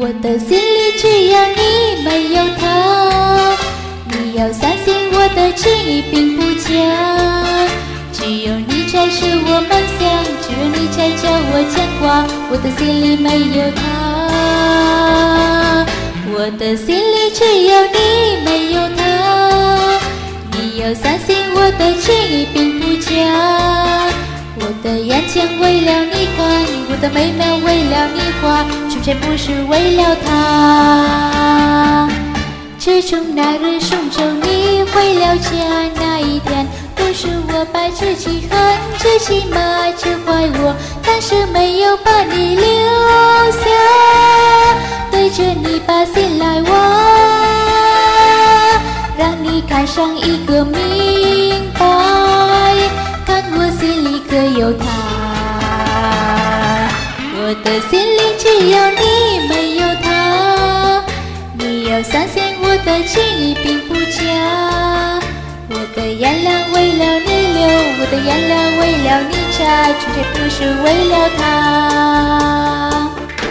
我的心里只有你，没有他。你要相信我的情意并不假，只有你才是我梦想，只有你才叫我牵挂。我的心里没有他，我的心里只有你，没有他。你要相信我的情意并不假。我的眼前为了你看，我的眉毛为了你画，从前不是为了他。自从那日送走你回了家那一天，都是我把自己恨自己骂责怪我，但是没有把你留下，对着你把心来挖，让你看上一个明白，看我心里可有他。我的心里只有你，没有他。你要相信我的情意并不假，我的眼泪为了你流，我的眼泪为了你擦，从前不是为了他。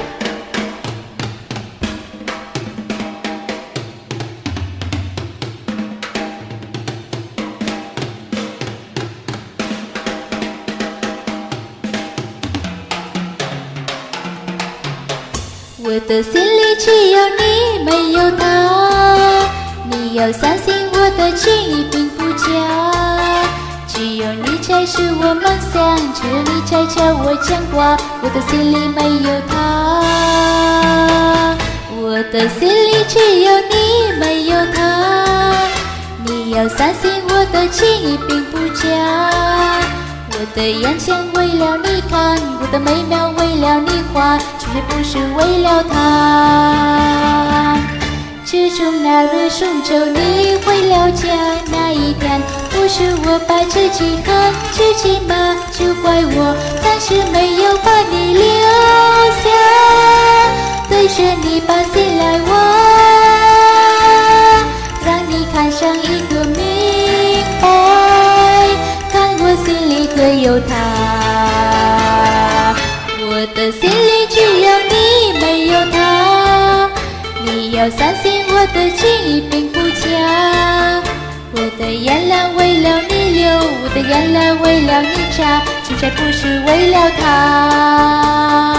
我的心里只有你，没有他。你要相信我的情意并不假，只有你才是我梦想，只有你才叫我牵挂。我的心里没有他，我的心里只有你，没有他。你要相信我的情意并不假。我的眼前为了你看，我的眉毛为了你画，从前不是为了他。自从那日送走你回了家那一天，不是我把自己恨自己骂责怪我，但是没有把你留下，对着你把心来挖，让你看上一个明白，看我心里可有他。我的心里只有你，没有他。你要相信我的情意并不假，我的眼泪为了你流，我的眼泪为了你擦，从前不是为了他。